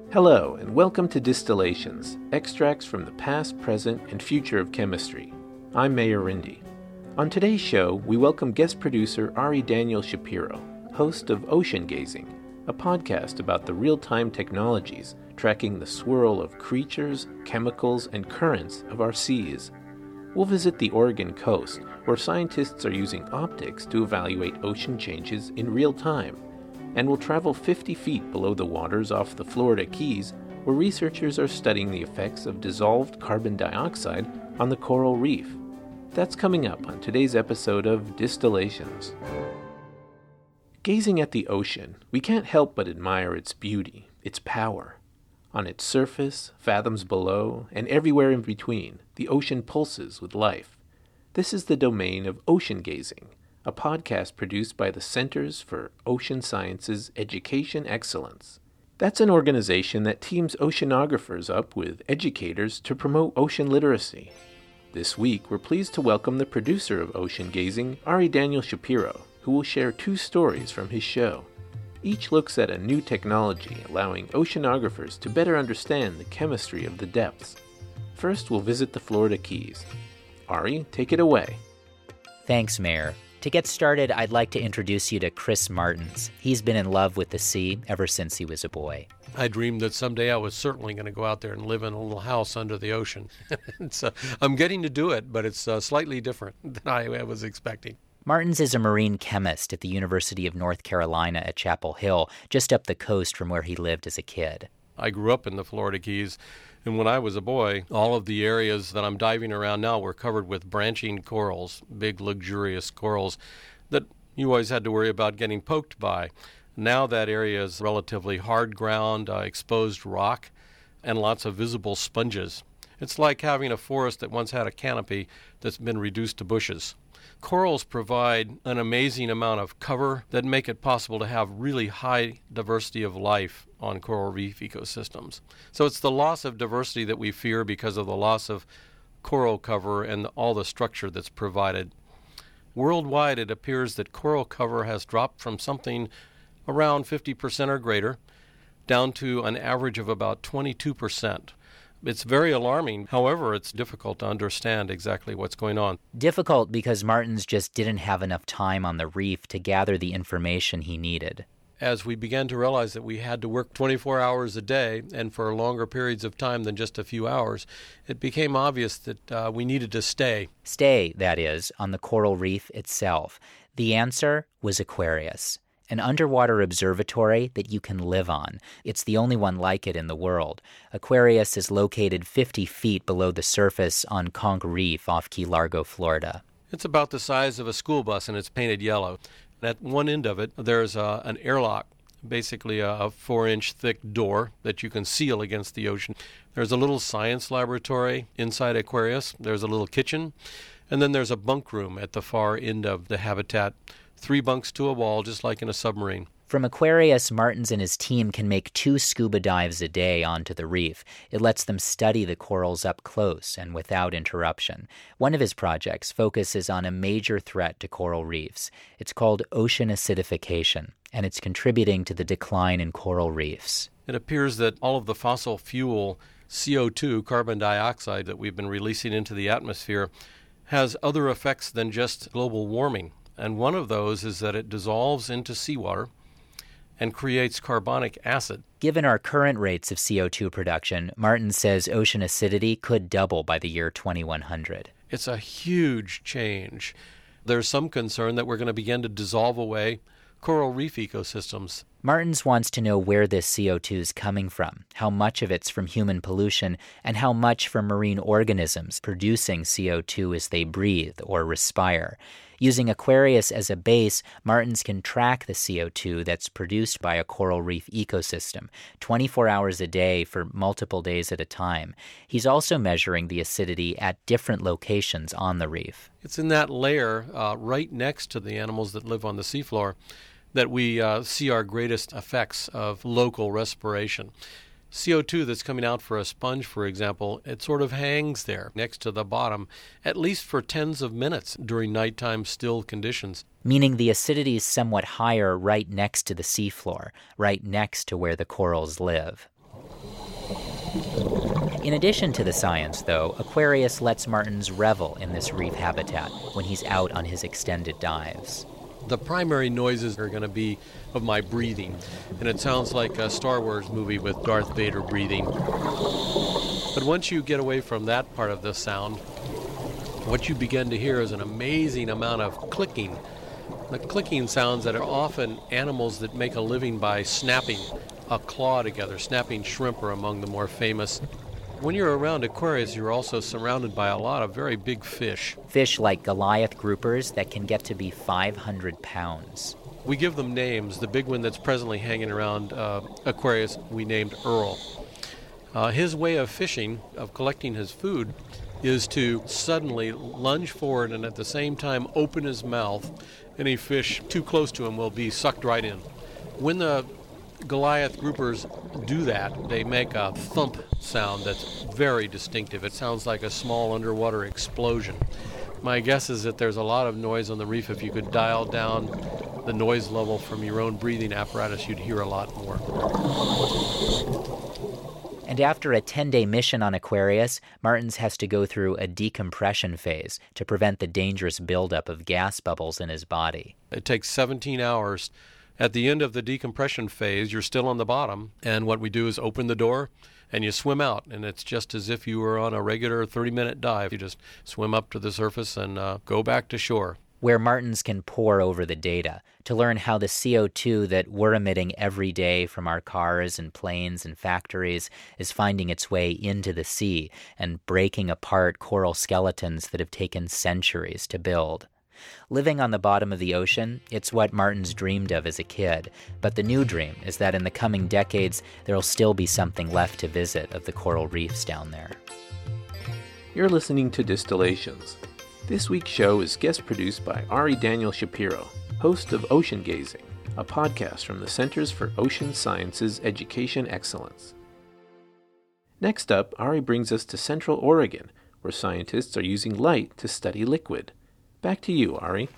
Hello, and welcome to Distillations, extracts from the past, present, and future of chemistry. I'm Mayor Rindy. On today's show, we welcome guest producer Ari Daniel Shapiro, host of Ocean Gazing, a podcast about the real-time technologies tracking the swirl of creatures, chemicals, and currents of our seas. We'll visit the Oregon coast, where scientists are using optics to evaluate ocean changes in real time. And we'll travel 50 feet below the waters off the Florida Keys, where researchers are studying the effects of dissolved carbon dioxide on the coral reef. That's coming up on today's episode of Distillations. Gazing at the ocean, we can't help but admire its beauty, its power. On its surface, fathoms below, and everywhere in between, the ocean pulses with life. This is the domain of Ocean Gazing, a podcast produced by the Centers for Ocean Sciences Education Excellence. That's an organization that teams oceanographers up with educators to promote ocean literacy. This week, we're pleased to welcome the producer of Ocean Gazing, Ari Daniel Shapiro, who will share 2 stories from his show. Each looks at a new technology allowing oceanographers to better understand the chemistry of the depths. First, we'll visit the Florida Keys. Ari, take it away. Thanks, Mayor. To get started, I'd like to introduce you to Chris Martins. He's been in love with the sea ever since he was a boy. I dreamed that someday I was certainly going to go out there and live in a little house under the ocean. So I'm getting to do it, but it's slightly different than I was expecting. Martins is a marine chemist at the University of North Carolina at Chapel Hill, just up the coast from where he lived as a kid. I grew up in the Florida Keys, and when I was a boy, all of the areas that I'm diving around now were covered with branching corals, big luxurious corals that you always had to worry about getting poked by. Now that area is relatively hard ground, exposed rock, and lots of visible sponges. It's like having a forest that once had a canopy that's been reduced to bushes. Corals provide an amazing amount of cover that make it possible to have really high diversity of life on coral reef ecosystems. So it's the loss of diversity that we fear because of the loss of coral cover and all the structure that's provided. Worldwide, it appears that coral cover has dropped from something around 50% or greater down to an average of about 22%. It's very alarming. However, it's difficult to understand exactly what's going on. Difficult because Martins just didn't have enough time on the reef to gather the information he needed. As we began to realize that we had to work 24 hours a day and for longer periods of time than just a few hours, it became obvious that we needed to stay. Stay, that is, on the coral reef itself. The answer was Aquarius, an underwater observatory that you can live on. It's the only one like it in the world. Aquarius is located 50 feet below the surface on Conch Reef off Key Largo, Florida. It's about the size of a school bus, and it's painted yellow. At one end of it, there's an airlock, basically a 4-inch thick door that you can seal against the ocean. There's a little science laboratory inside Aquarius. There's a little kitchen. And then there's a bunk room at the far end of the habitat. 3 bunks to a wall, just like in a submarine. From Aquarius, Martins and his team can make 2 scuba dives a day onto the reef. It lets them study the corals up close and without interruption. One of his projects focuses on a major threat to coral reefs. It's called ocean acidification, and it's contributing to the decline in coral reefs. It appears that all of the fossil fuel, CO2, carbon dioxide, that we've been releasing into the atmosphere has other effects than just global warming. And one of those is that it dissolves into seawater and creates carbonic acid. Given our current rates of CO2 production, Martins says ocean acidity could double by the year 2100. It's a huge change. There's some concern that we're going to begin to dissolve away coral reef ecosystems. Martins wants to know where this CO2 is coming from, how much of it's from human pollution, and how much from marine organisms producing CO2 as they breathe or respire. Using Aquarius as a base, Martins can track the CO2 that's produced by a coral reef ecosystem, 24 hours a day for multiple days at a time. He's also measuring the acidity at different locations on the reef. It's in that layer right next to the animals that live on the seafloor that we see our greatest effects of local respiration. CO2 that's coming out for a sponge, for example, it sort of hangs there next to the bottom, at least for tens of minutes during nighttime still conditions. Meaning the acidity is somewhat higher right next to the seafloor, right next to where the corals live. In addition to the science, though, Aquarius lets Martins revel in this reef habitat when he's out on his extended dives. The primary noises are going to be of my breathing, and it sounds like a Star Wars movie with Darth Vader breathing. But once you get away from that part of the sound, what you begin to hear is an amazing amount of clicking. The clicking sounds that are often animals that make a living by snapping a claw together. Snapping shrimp are among the more famous. When you're around Aquarius, you're also surrounded by a lot of very big fish. Fish like Goliath groupers that can get to be 500 pounds. We give them names. The big one that's presently hanging around Aquarius, we named Earl. His way of fishing, of collecting his food, is to suddenly lunge forward and at the same time open his mouth. Any fish too close to him will be sucked right in. When the Goliath groupers do that, they make a thump sound that's very distinctive. It sounds like a small underwater explosion. My guess is that there's a lot of noise on the reef. If you could dial down the noise level from your own breathing apparatus, you'd hear a lot more. And after a 10-day mission on Aquarius, Martins has to go through a decompression phase to prevent the dangerous buildup of gas bubbles in his body. It takes 17 hours. At the end of the decompression phase, you're still on the bottom, and what we do is open the door, and you swim out, and it's just as if you were on a regular 30-minute dive. You just swim up to the surface and go back to shore. Where Martins can pore over the data to learn how the CO2 that we're emitting every day from our cars and planes and factories is finding its way into the sea and breaking apart coral skeletons that have taken centuries to build. Living on the bottom of the ocean, it's what Martins dreamed of as a kid, but the new dream is that in the coming decades, there'll still be something left to visit of the coral reefs down there. You're listening to Distillations. This week's show is guest produced by Ari Daniel Shapiro, host of Ocean Gazing, a podcast from the Centers for Ocean Sciences Education Excellence. Next up, Ari brings us to Central Oregon, where scientists are using light to study liquid. Back to you, Ari.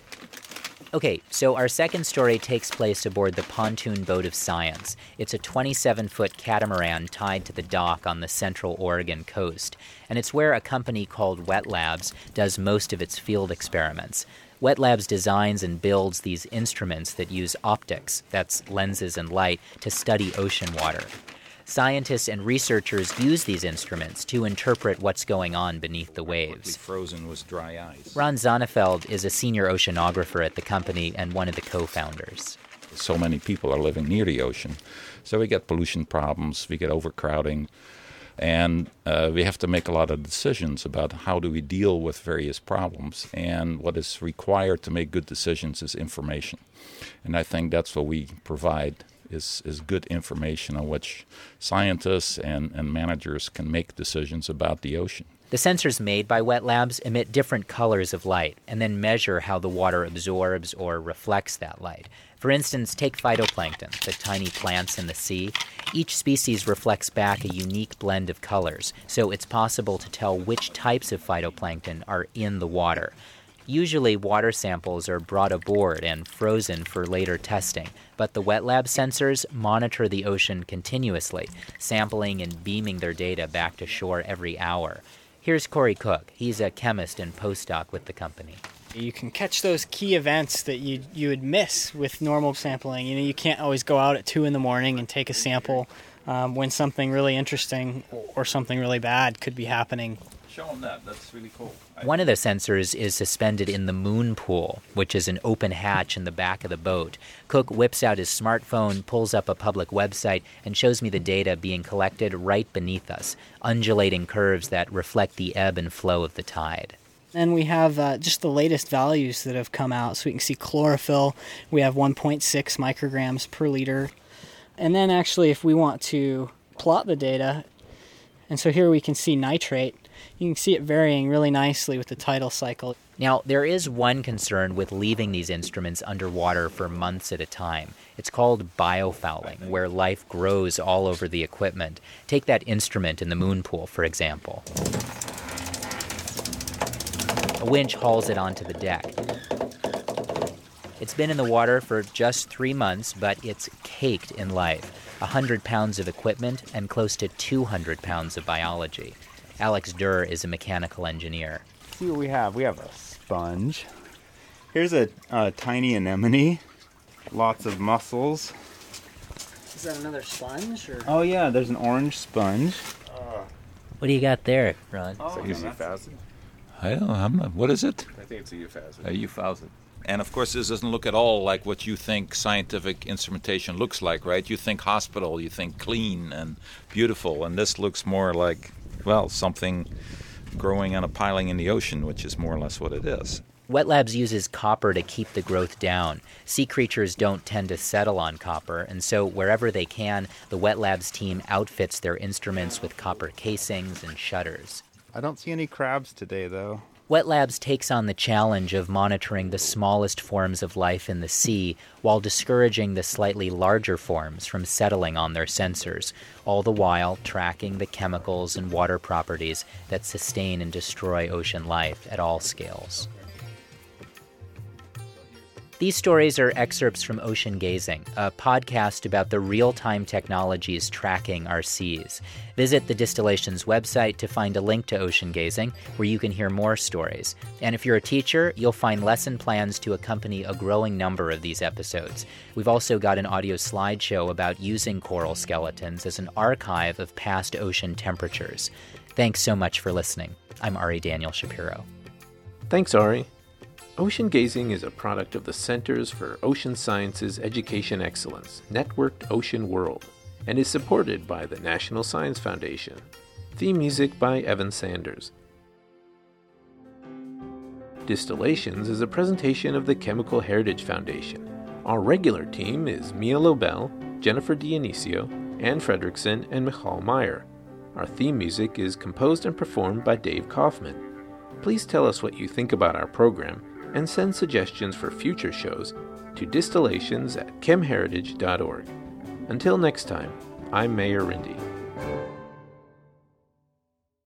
Okay, so our second story takes place aboard the Pontoon Boat of Science. It's a 27-foot catamaran tied to the dock on the Central Oregon coast, and it's where a company called Wet Labs does most of its field experiments. Wet Labs designs and builds these instruments that use optics, that's lenses and light, to study ocean water. Scientists and researchers use these instruments to interpret what's going on beneath the waves. Frozen was dry ice. Ron Zonnefeld is a senior oceanographer at the company and one of the co-founders. So many people are living near the ocean, so we get pollution problems, we get overcrowding, and we have to make a lot of decisions about how do we deal with various problems. And what is required to make good decisions is information. And I think that's what we provide. Is good information on which scientists and managers can make decisions about the ocean. The sensors made by Wet Labs emit different colors of light and then measure how the water absorbs or reflects that light. For instance, take phytoplankton, the tiny plants in the sea. Each species reflects back a unique blend of colors, so it's possible to tell which types of phytoplankton are in the water. Usually, water samples are brought aboard and frozen for later testing, but the Wet Lab sensors monitor the ocean continuously, sampling and beaming their data back to shore every hour. Here's Corey Cook. He's a chemist and postdoc with the company. You can catch those key events that you would miss with normal sampling. You know, you can't always go out at 2 a.m. and take a sample when something really interesting or something really bad could be happening. Show them that. That's really cool. One of the sensors is suspended in the moon pool, which is an open hatch in the back of the boat. Cook whips out his smartphone, pulls up a public website, and shows me the data being collected right beneath us, undulating curves that reflect the ebb and flow of the tide. And we have just the latest values that have come out. So we can see chlorophyll. We have 1.6 micrograms per liter. And then actually, if we want to plot the data, and so here we can see nitrate. You can see it varying really nicely with the tidal cycle. Now, there is one concern with leaving these instruments underwater for months at a time. It's called biofouling, where life grows all over the equipment. Take that instrument in the moon pool, for example. A winch hauls it onto the deck. It's been in the water for just 3 months, but it's caked in life. 100 pounds of equipment, and close to 200 pounds of biology. Alex Durr is a mechanical engineer. Let's see what we have. We have a sponge. Here's a tiny anemone. Lots of mussels. Is that another sponge? Or? Oh yeah, there's an orange sponge. What do you got there, Ron? It's a euphausid. I'm not. What is it? I think it's a euphausid. A euphausid. And of course, this doesn't look at all like what you think scientific instrumentation looks like, right? You think hospital, you think clean and beautiful, and this looks more like, well, something growing on a piling in the ocean, which is more or less what it is. Wet Labs uses copper to keep the growth down. Sea creatures don't tend to settle on copper, and so wherever they can, the Wet Labs team outfits their instruments with copper casings and shutters. I don't see any crabs today, though. Wet Labs takes on the challenge of monitoring the smallest forms of life in the sea while discouraging the slightly larger forms from settling on their sensors, all the while tracking the chemicals and water properties that sustain and destroy ocean life at all scales. These stories are excerpts from Ocean Gazing, a podcast about the real-time technologies tracking our seas. Visit the Distillations website to find a link to Ocean Gazing, where you can hear more stories. And if you're a teacher, you'll find lesson plans to accompany a growing number of these episodes. We've also got an audio slideshow about using coral skeletons as an archive of past ocean temperatures. Thanks so much for listening. I'm Ari Daniel Shapiro. Thanks, Ari. Ocean Gazing is a product of the Centers for Ocean Sciences Education Excellence, Networked Ocean World, and is supported by the National Science Foundation. Theme music by Evan Sanders. Distillations is a presentation of the Chemical Heritage Foundation. Our regular team is Mia Lobel, Jennifer Dionisio, Ann Fredrickson, and Michal Meyer. Our theme music is composed and performed by Dave Kaufman. Please tell us what you think about our program and send suggestions for future shows to distillations@chemheritage.org. Until next time, I'm Mayor Rindy.